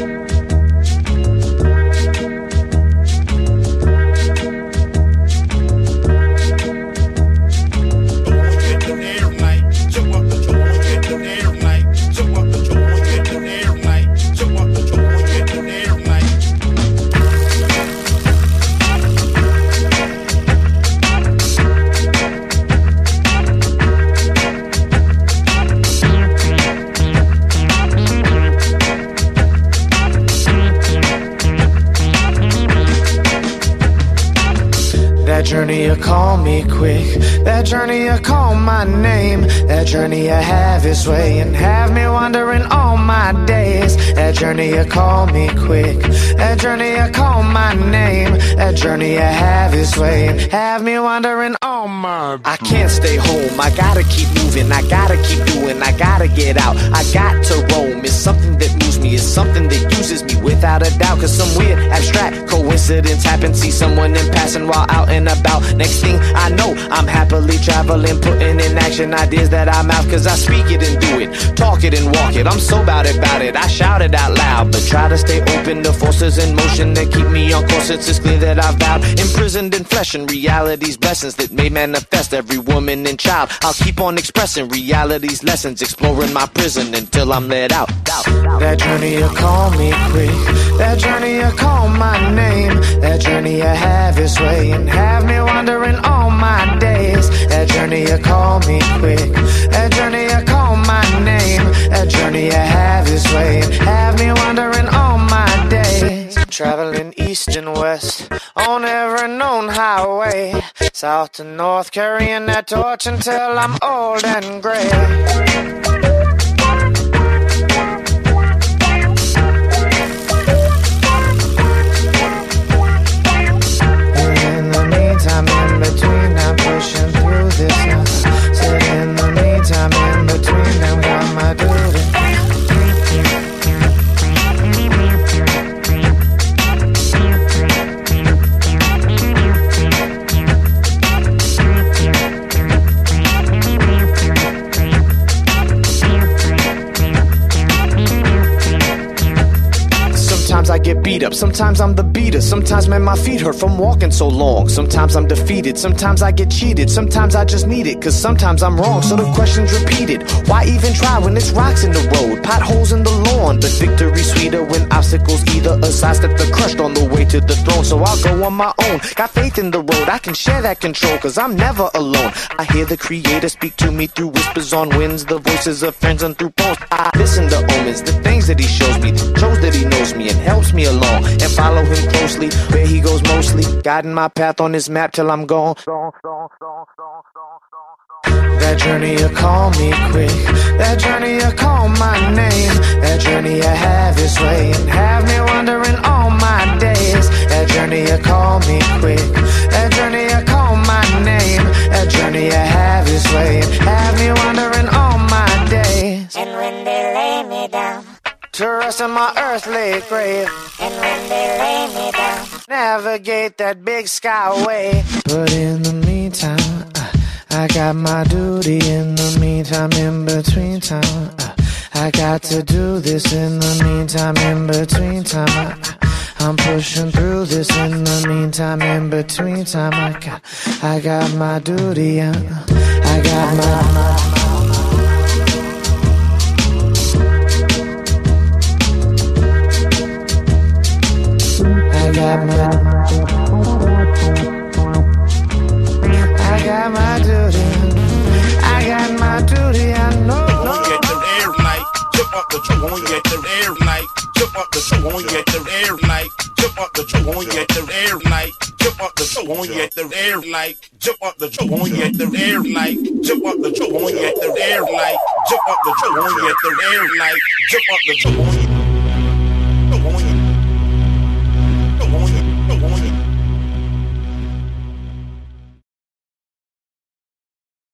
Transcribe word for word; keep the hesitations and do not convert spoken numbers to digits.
That journey you call me quick, that journey you call my name, that journey you have its way and have me wandering all my days. That journey you call me quick, that journey you call my name, that journey you have its way and have me wandering all my. I can't stay home, I gotta keep moving, I gotta keep doing, I gotta get out, I got to roam. It's something that moves me, it's something that uses me without a doubt. Cause some weird abstract coincidence happened, see someone in passing while out and about. Next thing I know, I'm happily traveling, putting in action ideas that I mouth. Cause I speak it and do it, talk it and walk it. I'm so bout it, bout it, I shout it out loud. But try to stay open to forces in motion that keep me on course. It's just clear that I've vowed, imprisoned in flesh and reality's blessings that may manifest every woman and child. I'll keep on expressing reality's lessons, exploring my prison until I'm let out. That journey you call me quick, that journey you call my name, that journey you have its way and have me wandering all my days. That journey you call me quick, that journey you call my name, that journey you have its way and have me wandering all my days. Traveling east and west on every known highway, south to north, carrying that torch until I'm old and gray. I'm in between, I'm pushing through this now. Said in the meantime, in between, I'm got my duty. Sometimes I get beat up, sometimes I'm the beater. Sometimes, man, my feet hurt from walking so long. Sometimes I'm defeated, sometimes I get cheated. Sometimes I just need it, cause sometimes I'm wrong. So the question's repeated, why even try when it's rocks in the road, potholes in the lawn? But victory's sweeter when obstacles either sidestep the crushed on the way to the throne. So I'll go on my own, got faith in the road, I can share that control, cause I'm never alone. I hear the creator speak to me through whispers on winds, the voices of friends and through poems. I listen to omens, the things that he shows me, shows that he knows me and helps me along, and follow him closely where he goes mostly, guiding my path on his map till I'm gone. That journey you call me quick, that journey you call my name, that journey you have its way and have me wandering all my days. That journey you call me quick, that journey you call my name, that journey you have its way and have me wandering all my days. And when they lay me down to rest in my earthly grave, and when they lay me down, navigate that big skyway. But in the meantime, uh, I got my duty. In the meantime, in between time, uh, I got to do this. In the meantime, in between time, uh, I'm pushing through this. In the meantime, in between time, I got, I got my duty. Uh, I got my, my I got my, I got my duty, I got my duty, I know. Get the air night, jump up the joint, get the air night, jump up the joint, get the air night, jump up the joint, get the air night, jump up the joint, get the air night, jump up the joint, get the air night, jump up the joint, get the air night, jump up the joint, get the air night, jump up the joint.